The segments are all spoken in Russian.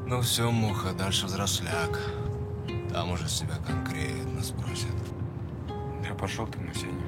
Ну все, муха, дальше взросляк. Там уже с тебя конкретно спросят. Да пошел ты на сене.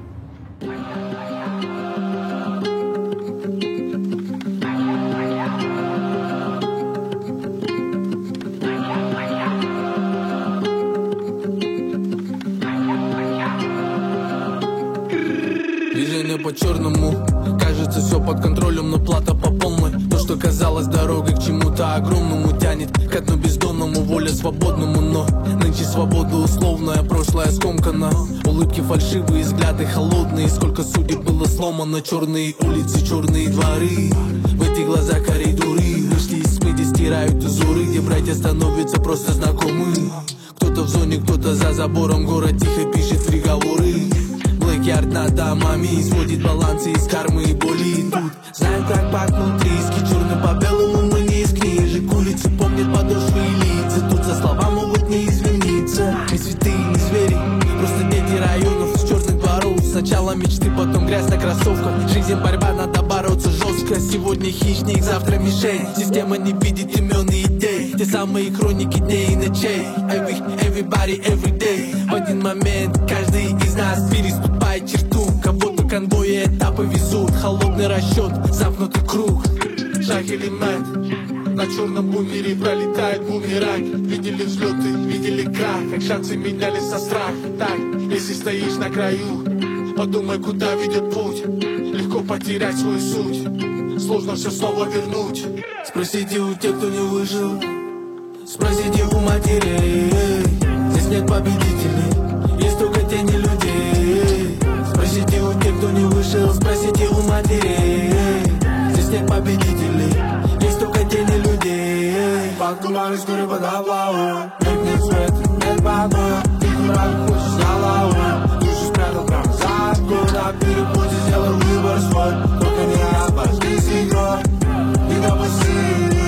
Движение по черному, кажется все под контролем, но плата по полной. То, что казалось дорогой к чему-то огромному, тянет к дну бездонному, воля свободному. Но нынче свобода условная, прошлое скомкано. Улыбки фальшивые, взгляды холодные. Сколько судеб было сломано, черные улицы, черные дворы. В этих глазах коридоры, вышли из тьмы, где стирают узоры, где братья становятся просто знакомы. Кто-то в зоне, кто-то за забором, город тихо пишет приговоры. Блэкярд над домами сводит балансы из кармы и боли. Тут знаем, как пахнут риски, черный по белому, мы не из книжек. Улицы помнят подошвы и лица, тут за слова могут не извиниться. Не святые, не звери, просто дети районов с черных дворов. Сначала мечты, потом грязь на кроссовках. Жизнь борьба, надо бороться жестко. Сегодня хищник, завтра мишень. Система не видит имен и идей. Те самые хроники дней и ночей. Everybody, every day. В один момент каждый из нас переступает черту. Кого-то конвои этапы везут. Холодный расчет, замкнутый круг. Шаг или мат. На черном бумере пролетает бумеранг. Видели взлеты, видели крах. Как шансы менялись со страх. Так, если стоишь на краю, подумай, куда ведет путь. Легко потерять свою суть, сложно все снова вернуть. Спросите у тех, кто не выжил, спросите у матерей. Здесь нет победителей, есть только тени людей. Спросите у тех, кто не вышел, спросите у матерей. Здесь нет победителей, есть только тени людей. Под туман вскоре подоплаваю. Нет света, нет покоя. Ты дурак, хочешь на лаву. Душу спрятал прямо за открой. На перепуте сделал выбор свой. Только не обожди с игрой. Не допусти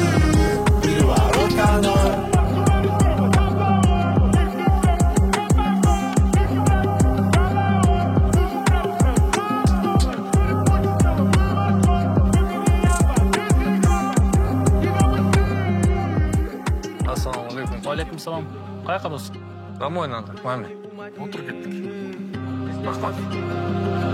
переворот каной. Ассалаумалейкум. Алейкум салам. Қай қадасың? Домой надо, к маме. Отыр кеттік. Рахмат.